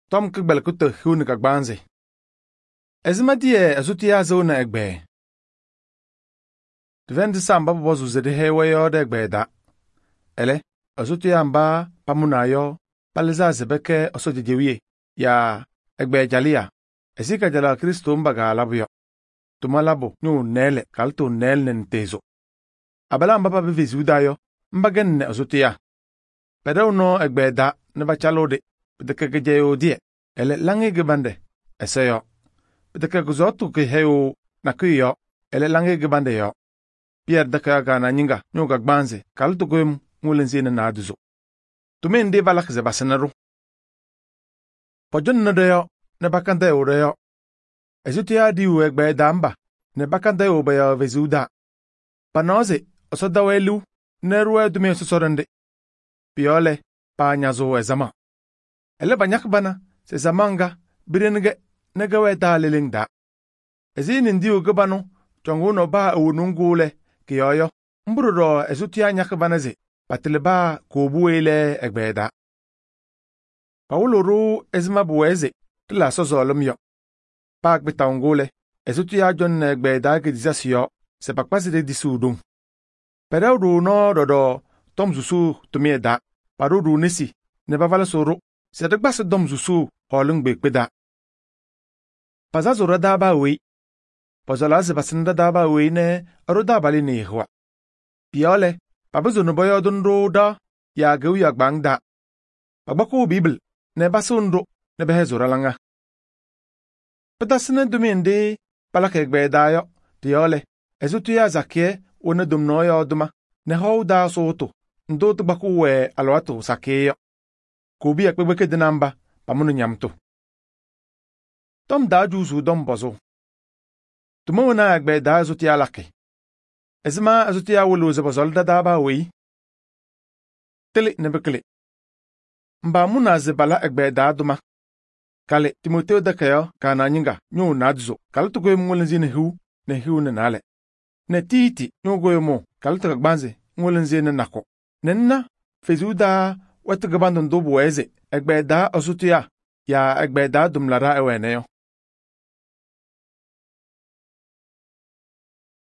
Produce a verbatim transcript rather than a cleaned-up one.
Tom kibel kuto hune kagbanze. Ezima die azutia zona egbe. Dvendi samba bozu zede hewe yo de egbe da. Ele, azutia mba pamuna yo, paliza zebeke osojejewie, ya egbe jalia. Ezika jala Kristo mbaga alabu yo. Tumalabo nyu nele kalto nel nentezo. Abala mbaba bevizuda yo, mbagen ne azutia. Pedaw no egbe da neba chalode, bedeke gejeyo die. Ele langi gebande, ese yo. Bedeke guzotu ke heyo na kuyo, ele langi gebande yo. Pierre daka ga na nyinga, nyoga gbanze, kalto goyem ngulenzine na aduzo. Tume ndi balak ze basenaru. Pojon nade yo, ne bakande yo de yo. Ezutia di u egbe damba, ne bakande yo be yo vezuda. Panoze, osoda welu, ne ruwe dume sosorende. Piole, pa nyazo e zama. Ele banyak bana, se zamanga, birenege, negawe da lelingda. Ezini ndiu gabano, chonguno ba unungule, kiyoyo, mbururo ezutia nyak banaze, patileba kubuele egbeda. Pauluru ezma buweze, tila sozolum yo. Pak bitaungule, ezutia jon egbeda gidizasyo, se pakpasi de disudung. Pedaudu no dodo, tom zusu tumieda, parudu nisi, nebavala soro, se degbasa dom zusu, holung bekbeda. Pazazura daba wei. Pozala se basinda daba wei ne, aru daba li ne hwa. Piole, pabazu no boyo dunro da, ya gew ya gbang da. Pagbako Bible, ne basundro, ne behezura langa. Pedasine duminde, palakegbe da yo, piole, ezutu ya zakie, une dumno yo duma, ne hou da soto, ndo tubako we alwatu sake yo. Kubi ya kwebeke dinamba, pamunu nyamto. Tom da juzu dom bozo. Tumo na agbe da azutia lake. Ezma azutia wulu ze bozol da daba wei. Tele nebekele. Mba muna ze bala agbe da duma. Kale Timoteo da kayo kana nyinga nyu nadzo. Kale tukoy ngulenzi ne hu ne hu ne nale. Ne titi nyu goyemo kale tukagbanze ngulenzi ne nako. Nenna fezuda watu gabandon dobu weze agbe da azutia ya agbe da dum lara eweneyo.